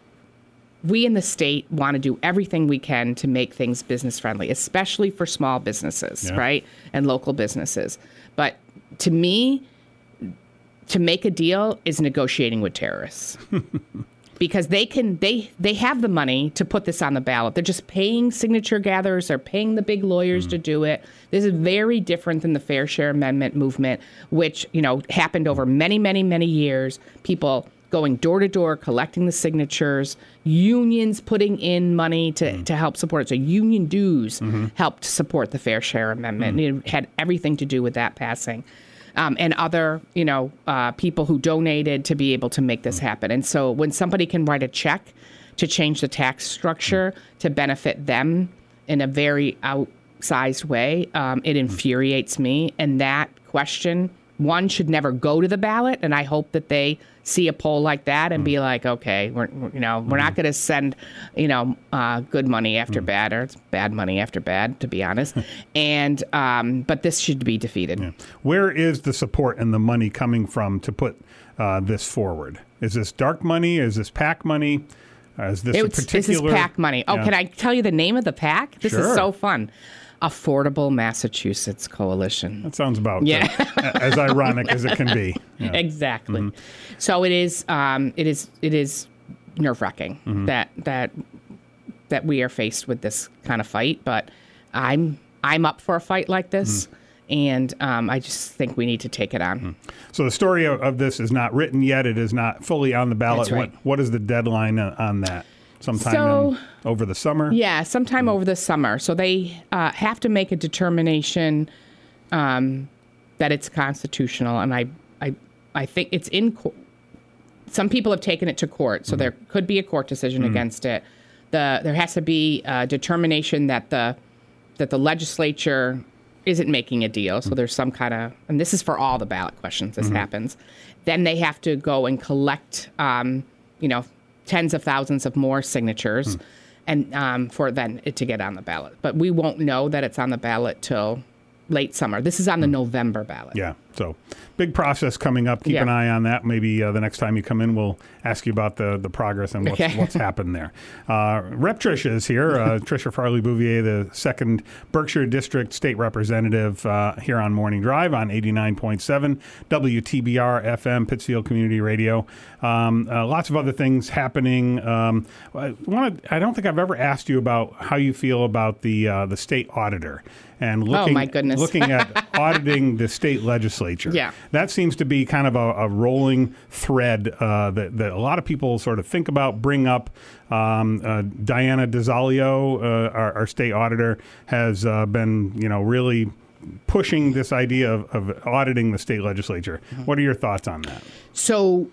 we in the state want to do everything we can to make things business friendly, especially for small businesses, right? And local businesses. But to me, to make a deal is negotiating with terrorists. Because they have the money to put this on the ballot. They're just paying signature gatherers. They're paying the big lawyers to do it. This is very different than the Fair Share Amendment movement, which happened over many, many, many years. People going door to door, collecting the signatures, unions putting in money to help support it. So union dues helped support the Fair Share Amendment. It had everything to do with that passing. And other, people who donated to be able to make this happen. And so when somebody can write a check to change the tax structure to benefit them in a very outsized way, it infuriates me. And that question one should never go to the ballot, and I hope that they see a poll like that and be like, okay, we're not going to send, good money after bad, or it's bad money after bad, to be honest. And but this should be defeated. Yeah. Where is the support and the money coming from to put this forward? Is this dark money? Is this PAC money? Is this This is PAC money. Oh, Yeah. can I tell you the name of the PAC? This Sure. is so fun. Affordable Massachusetts Coalition. That sounds about as ironic as it can be. Yeah. Exactly. So it is nerve-wracking that we are faced with this kind of fight. But I'm up for a fight like this, and I just think we need to take it on. So the story of this is not written yet. It is not fully on the ballot. That's right. What is the deadline on that? Sometime over the summer? Yeah, sometime over the summer. So they have to make a determination that it's constitutional, and I think it's in court. Some people have taken it to court, so there could be a court decision against it. There has to be a determination that the legislature isn't making a deal. So there's some kind of, and this is for all the ballot questions. This happens. Then they have to go and collect, tens of thousands of more signatures, and for then it to get on the ballot. But we won't know that it's on the ballot till late summer. This is on the November ballot. Yeah. So big process coming up. Keep an eye on that. Maybe the next time you come in, we'll ask you about the progress and what's happened there. Rep Tricia is here. Tricia Farley-Bouvier, the 2nd Berkshire District State Representative here on Morning Drive on 89.7 WTBR FM, Pittsfield Community Radio. Lots of other things happening. I don't think I've ever asked you about how you feel about the state auditor and looking, my goodness. looking at auditing the state legislature. Yeah. That seems to be kind of a rolling thread that a lot of people sort of think about, bring up. Diana DeZalio, our state auditor, has been, really pushing this idea of auditing the state legislature. What are your thoughts on that? So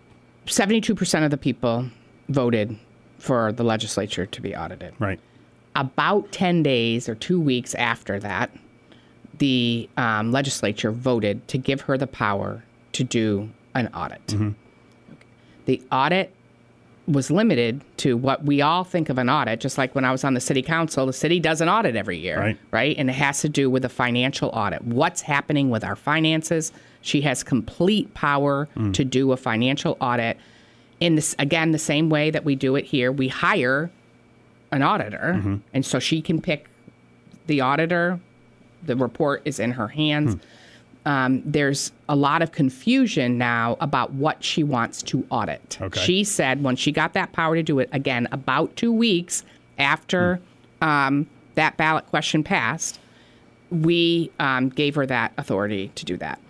72% of the people voted for the legislature to be audited. Right. About 10 days or 2 weeks after that, the legislature voted to give her the power to do an audit. The audit was limited to what we all think of an audit, just like when I was on the city council, the city does an audit every year, right? And it has to do with a financial audit. What's happening with our finances? She has complete power to do a financial audit. In this, again, the same way that we do it here, we hire an auditor, and so she can pick the auditor. The report is in her hands. There's a lot of confusion now about what she wants to audit. Okay. She said when she got that power to do it, again, about 2 weeks after that ballot question passed, we gave her that authority to do that.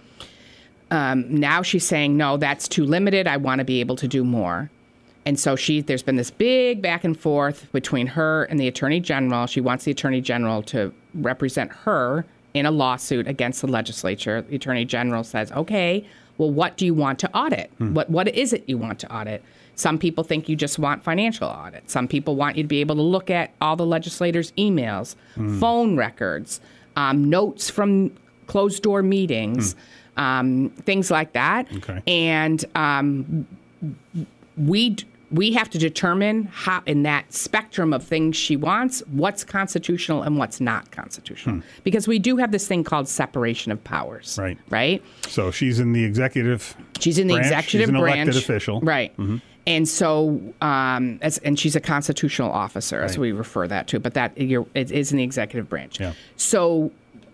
Now she's saying, no, that's too limited. I want to be able to do more. And so there's been this big back and forth between her and the Attorney General. She wants the Attorney General to represent her in a lawsuit against the legislature. The Attorney General says, okay, well, what do you want to audit? What is it you want to audit? Some people think you just want financial audit. Some people want you to be able to look at all the legislators' emails, phone records, notes from closed-door meetings, things like that. Okay. And we have to determine how, in that spectrum of things she wants, what's constitutional and what's not constitutional. Because we do have this thing called separation of powers. Right? So she's in the executive She's in the branch. executive She's an branch. elected official. Right. And so, and she's a constitutional officer, as we refer that to, but it is in the executive branch. Yeah. So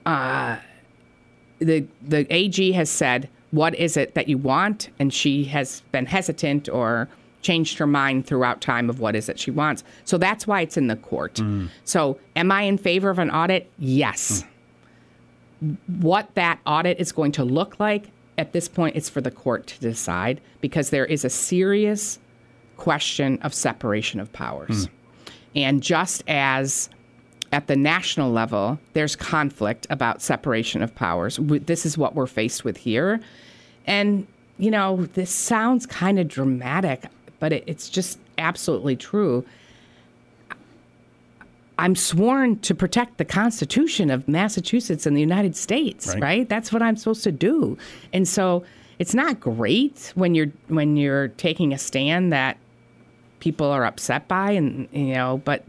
the AG has said, what is it that you want? And she has been hesitant or changed her mind throughout time of what is it she wants. So that's why it's in the court. So am I in favor of an audit? Yes. What that audit is going to look like, at this point, it's for the court to decide, because there is a serious question of separation of powers. And just as at the national level, there's conflict about separation of powers, this is what we're faced with here. And, this sounds kind of dramatic, but it's just absolutely true. I'm sworn to protect the Constitution of Massachusetts and the United States, right? That's what I'm supposed to do. And so it's not great when you're taking a stand that people are upset by, and but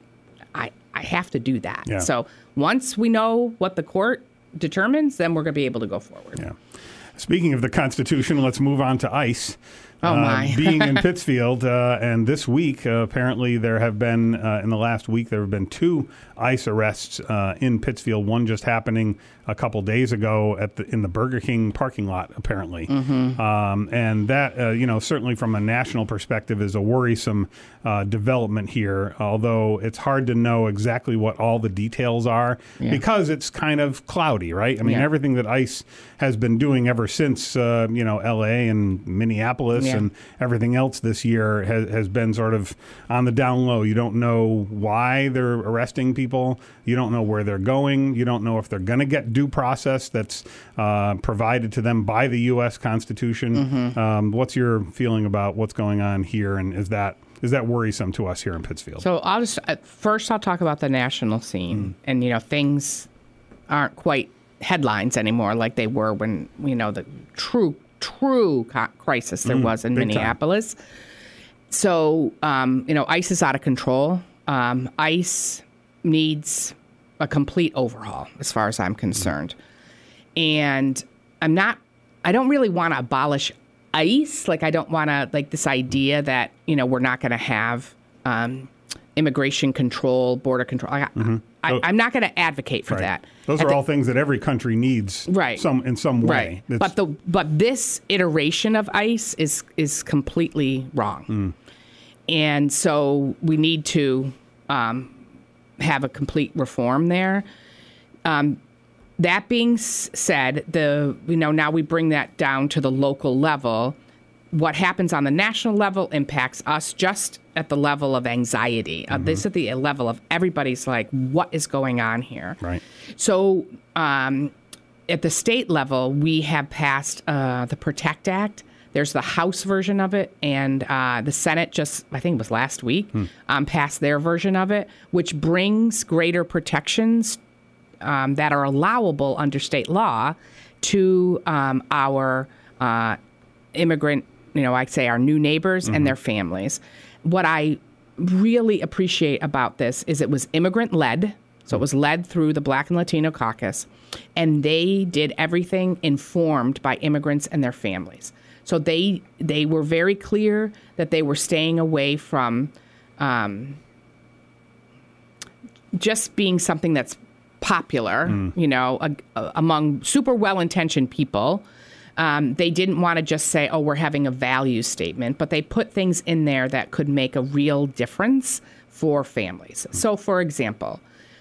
I have to do that. Yeah. So once we know what the court determines, then we're going to be able to go forward. Yeah. Speaking of the Constitution, let's move on to ICE. Oh, my. Being in Pittsfield, and this week, apparently there have been, in the last week, there have been 2 ICE arrests in Pittsfield. One just happening a couple days ago in the Burger King parking lot, apparently. And that, certainly from a national perspective is a worrisome development here, although it's hard to know exactly what all the details are because it's kind of cloudy, right? I mean, everything that ICE has been doing ever since, L.A. and Minneapolis and everything else this year has been sort of on the down low. You don't know why they're arresting people. You don't know where they're going. You don't know if they're going to get due process that's provided to them by the U.S. Constitution. What's your feeling about what's going on here, and is that worrisome to us here in Pittsfield? So I'll talk about the national scene, and things aren't quite headlines anymore like they were when the true crisis there was in Minneapolis. Time. So ICE is out of control. ICE needs a complete overhaul, as far as I'm concerned. And I don't really want to abolish ICE. Like, I don't want to, this idea that, we're not going to have immigration control, border control. I'm not going to advocate for that. Those are all things that every country needs in some way. Right. But this iteration of ICE is completely wrong. And so we need to have a complete reform there. That being said, now we bring that down to the local level. What happens on the national level impacts us just at the level of anxiety. This is the level of everybody's like, what is going on here? Right. So at the state level, we have passed the PROTECT Act. There's the House version of it, and the Senate just, I think it was last week, passed their version of it, which brings greater protections that are allowable under state law to our immigrant, I'd say our new neighbors and their families. What I really appreciate about this is it was immigrant-led, so it was led through the Black and Latino Caucus, and they did everything informed by immigrants and their families. So they were very clear that they were staying away from just being something that's popular, among super well-intentioned people. They didn't want to just say, oh, we're having a value statement, but they put things in there that could make a real difference for families. So, for example,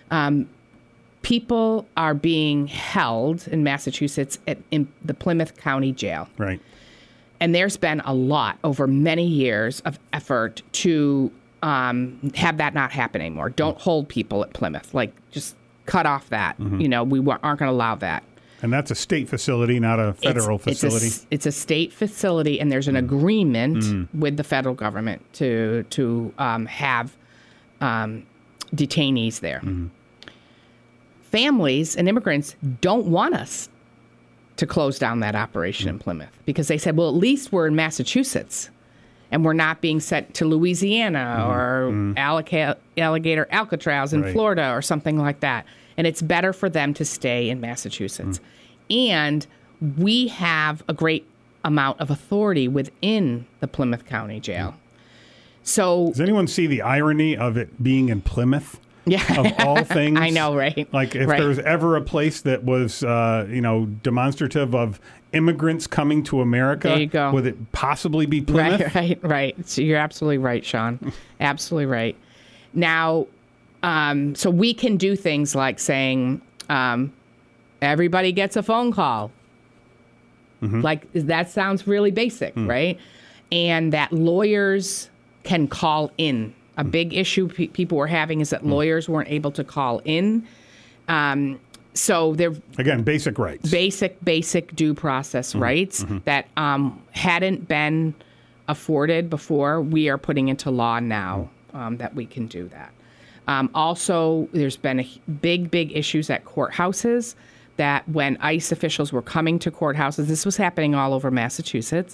people are being held in Massachusetts in the Plymouth County Jail. Right. And there's been a lot over many years of effort to have that not happen anymore. Don't hold people at Plymouth. Just cut off that. We aren't going to allow that. And that's a state facility, not a federal facility. It's a state facility, and there's an agreement with the federal government to have detainees there. Families and immigrants don't want us to close down that operation in Plymouth because they said, well, at least we're in Massachusetts and we're not being sent to Louisiana or Alligator Alcatraz in Florida or something like that. And it's better for them to stay in Massachusetts. And we have a great amount of authority within the Plymouth County Jail. So, does anyone see the irony of it being in Plymouth? Yeah. Of all things. I know, right? Like, if there was ever a place that was, demonstrative of immigrants coming to America, there you go. Would it possibly be Plymouth? Right. So you're absolutely right, Sean. Absolutely right. Now, so we can do things like saying, everybody gets a phone call. Like, that sounds really basic, right? And that lawyers can call in. A big issue people were having is that lawyers weren't able to call in. So they're... Again, basic rights. Basic due process rights that hadn't been afforded before. We are putting into law now that we can do that. Also, there's been big issues at courthouses that when ICE officials were coming to courthouses, this was happening all over Massachusetts.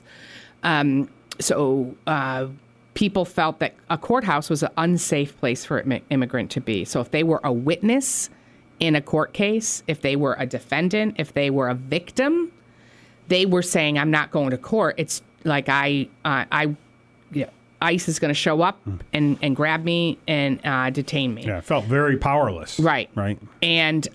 People felt that a courthouse was an unsafe place for an immigrant to be. So if they were a witness in a court case, if they were a defendant, if they were a victim, they were saying, I'm not going to court. It's like ICE is going to show up and grab me and detain me. Yeah, I felt very powerless. Right. Right. And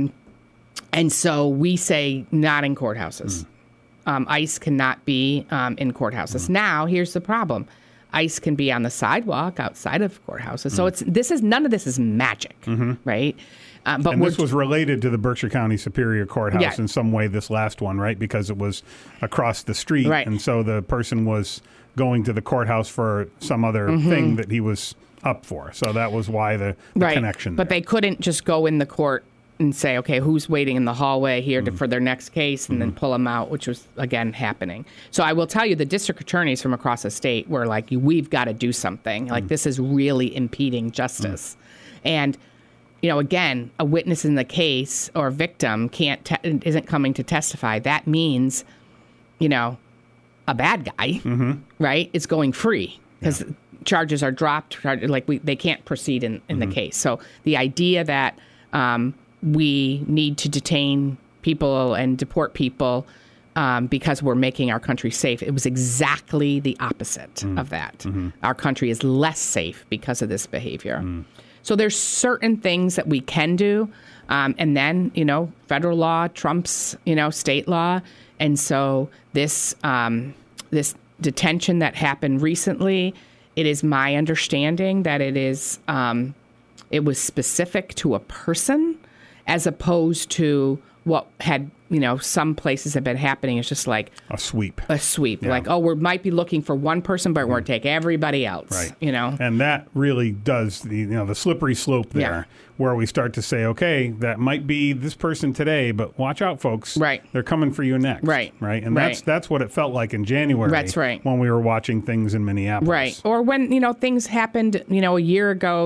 so we say not in courthouses. ICE cannot be in courthouses. Now, here's the problem. ICE can be on the sidewalk outside of courthouses. So none of this is magic, right? But this was related to the Berkshire County Superior Courthouse Yeah. in some way, this last one, right? Because it was across the street. Right. And so the person was going to the courthouse for some other thing that he was up for. So that was why the connection But there. they couldn't just go in the court and say, okay, who's waiting in the hallway here for their next case and then pull them out, which was, again, happening. So I will tell you, the district attorneys from across the state were like, we've got to do something. Like, this is really impeding justice. And, again, a witness in the case or a victim isn't coming to testify. That means, a bad guy, right, is going free because charges are dropped. They can't proceed in the case. So the idea that we need to detain people and deport people because we're making our country safe. It was exactly the opposite of that. Our country is less safe because of this behavior. So there's certain things that we can do. And then, federal law trumps, state law. And so this detention that happened recently, it is my understanding that it was specific to a person, as opposed to what had, some places have been happening. It's just like a sweep. Yeah. Like, we might be looking for one person, but we're going to take everybody else. Right. And that really does the slippery slope there, where we start to say, okay, that might be this person today, but watch out, folks. Right. They're coming for you next. Right. Right. And that's what it felt like in January. That's right. When we were watching things in Minneapolis. Right. Or when, things happened, a year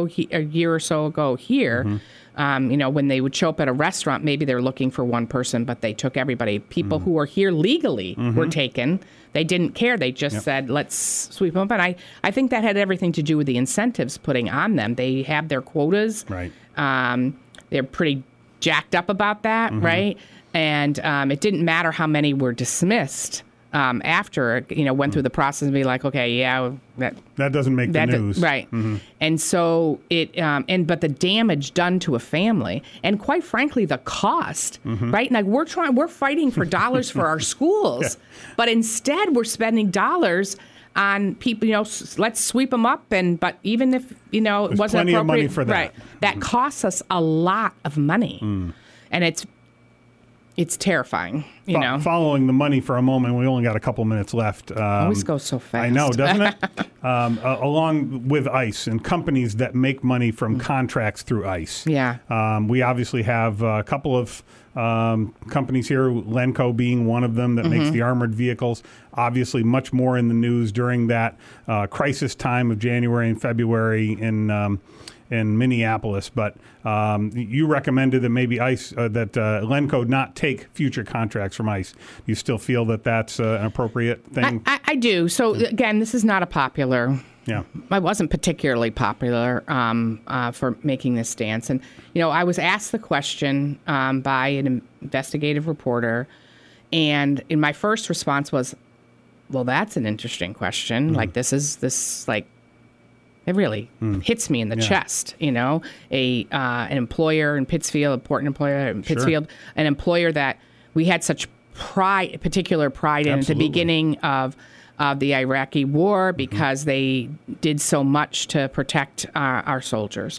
or so ago here. When they would show up at a restaurant, maybe they're looking for one person, but they took everybody. People who are here legally were taken. They didn't care. They just said, let's sweep them up. And I think that had everything to do with the incentives putting on them. They have their quotas. Right. They're pretty jacked up about that, right? And it didn't matter how many were dismissed. After, went through the process and be like, okay, that doesn't make the news. Right. And so but the damage done to a family, and quite frankly, the cost, right? Like we're fighting for dollars for our schools, but instead we're spending dollars on people, let's sweep them up. But even if, it There's wasn't plenty appropriate, of money for that. Right, that costs us a lot of money. And it's terrifying, Following the money for a moment, we only got a couple minutes left. Always goes so fast. I know, doesn't it? Along with ICE and companies that make money from contracts through ICE. Yeah. We obviously have a couple of companies here, Lenco being one of them, that makes the armored vehicles. Obviously, much more in the news during that crisis time of January and February in Minneapolis, but you recommended that maybe ICE, that Lenco not take future contracts from ICE. Do you still feel that that's an appropriate thing? I do. So again, this is not a popular. Yeah, I wasn't particularly popular for making this stance, and I was asked the question by an investigative reporter, and in my first response was, "Well, that's an interesting question. Like this like." It really hits me in the chest, an employer in Pittsfield, important employer in Pittsfield, an employer that we had such particular pride in at the beginning of the Iraqi war because they did so much to protect our soldiers.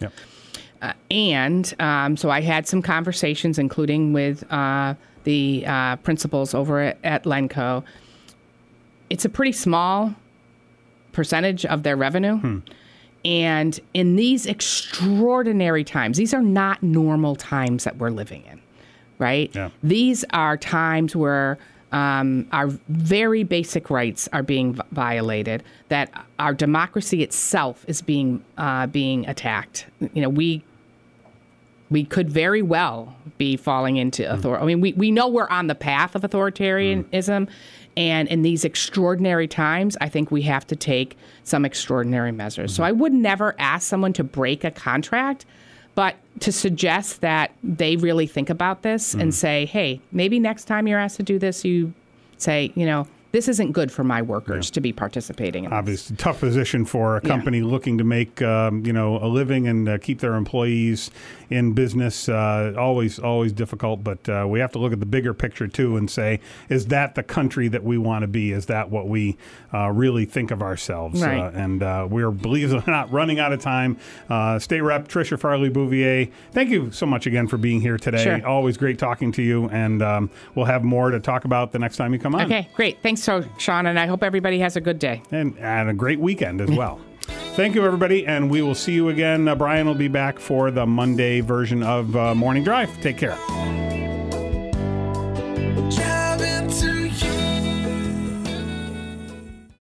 Yep. So I had some conversations, including with the principals over at Lenco. It's a pretty small percentage of their revenue. And in these extraordinary times, these are not normal times that we're living in, right? Yeah. These are times where our very basic rights are being violated, that our democracy itself is being attacked. You know, we could very well be falling into authority. I mean, we know we're on the path of authoritarianism, and in these extraordinary times, I think we have to take some extraordinary measures. So I would never ask someone to break a contract, but to suggest that they really think about this and say, hey, maybe next time you're asked to do this, you say, you know, this isn't good for my workers to be participating in this. Obviously, tough position for a company looking to make a living and keep their employees in business. Always difficult, but we have to look at the bigger picture too and say, is that the country that we want to be? Is that what we really think of ourselves? Right. And we're, believe it or not, running out of time. State Rep Tricia Farley-Bouvier, thank you so much again for being here today. Sure. Always great talking to you, and we'll have more to talk about the next time you come on. Okay, great. Thanks, Sean, and I hope everybody has a good day. And a great weekend as well. Thank you, everybody, and we will see you again. Brian will be back for the Monday version of Morning Drive. Take care.